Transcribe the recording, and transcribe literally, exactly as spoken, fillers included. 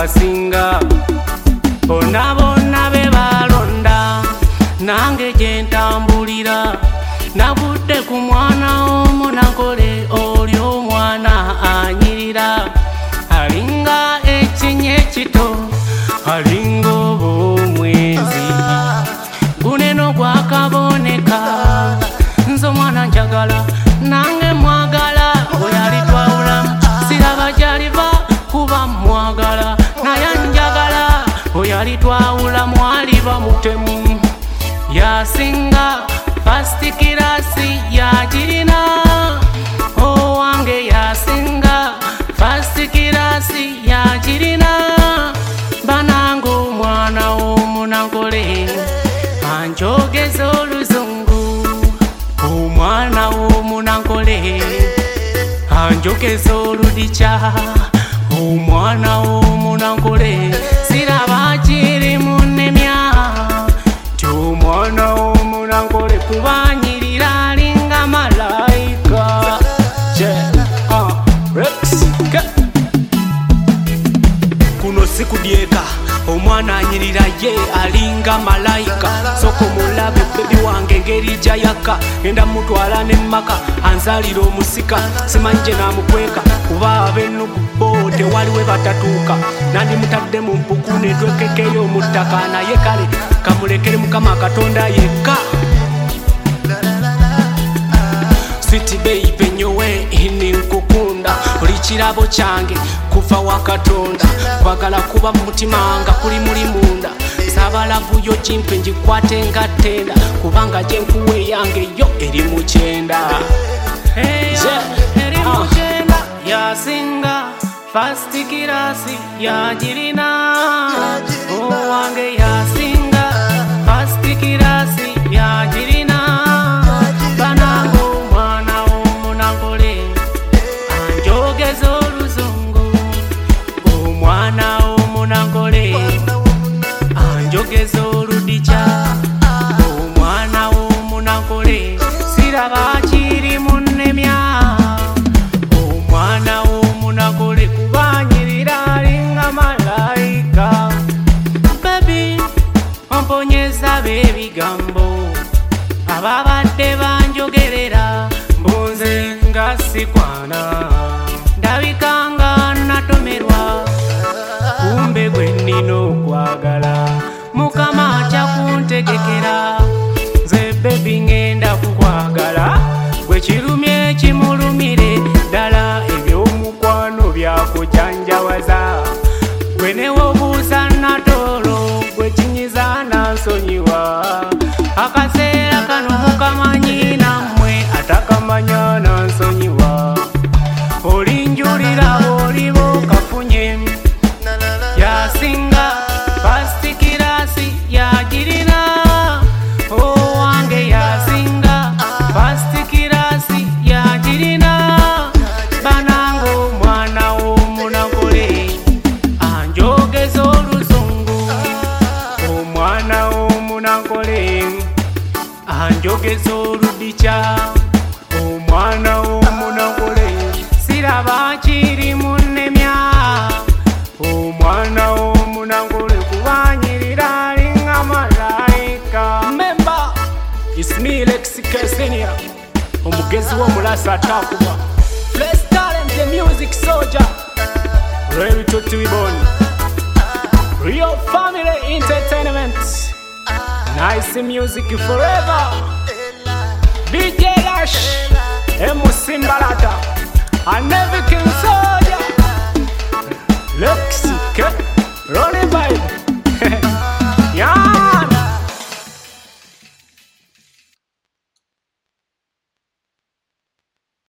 abasinga bonna bonna be balonda nange gye ntambulira navudde ku mwana omunakole oli omwana anyirira alinga ekinye kito alinga ob'omwezi guneno gwakaboneka nze omwana njagala nange mwagala bweyali twawulamu siraba gyaliva kuba mwagala naye njagala bweyali twawulamu aliba mutemu yasinga fasti kirasi yagirina owange yasinga fasti kirasi yagirina bananga omwana w'omunakole anjogeza oluzungu omwana w'omunakole anjogeza oludikya omwana w'omunakole siraba kiri munnemya ti omwana w'omunakole kubanyirira alinga malayika kuno sikudyeka omwana anyirira ye alinga malayika soko mulabe bebi wange ngeri jayaka enda mutwala nemmaka anzalira omusika simanje namukweka kuba abennugu bo tewaliwe batatuuka nandi mutadde mu mpuku netwekekeyo omuttaka naye kale kamulekere mukama katonda yekka Sweet baby nyowe ninkukunda oli kirabo kyange kuva wa katonda kwagala kuba mutima nga kuli muli munda sabalavu yo kimpe njikwate nga tenda kubanga gye nkuwe yange yo eri mu kyenda eri mu kyenda yasinga fasti kirasi yagirina owange yasinga fasti kirasi yagirina bananga omwana w'omunakole anjogeza oluzungu omwana w'omunakole anjogeza oludikya omwana w'omunakole siraba kiri munnemya omwana w'omunakole kubanyirira alinga malayika bebi omponyeza b'ebigambo ababadde banjogerera mbunze nga sikwana ndabikanga natomerwa kumbe gwe nnina okwagala mukama akyakuntegekera nze bebi ngenda kukwagala gwe kirumye kimulumire ddala ebyomukwano byakujanjawaza gwe newobuuza natoolo gwe kinyiza nansonyiwa akaseera kano mukamanyi nammwe atakamanya nansonyiwa olinjulira olibo kafunye yasinga fasti kirasi yagirina owange yasinga fasti kirasi yagirina bananga omwana w'omunakole anjogeza oluzungu omwana w'omunakole anjogeza oludikya omwana w'omunakole siraba kiri munnemya omwana w'omunakole kubanyirira alinga malayika memba ismi Lexi Kesenia omugezi w'omulasa atakuba Blessed Talent the music soldier ready to be born Real Family Entertainment nice music forever D J Lash M C Mbalata and every king soldier Lexi Kesenia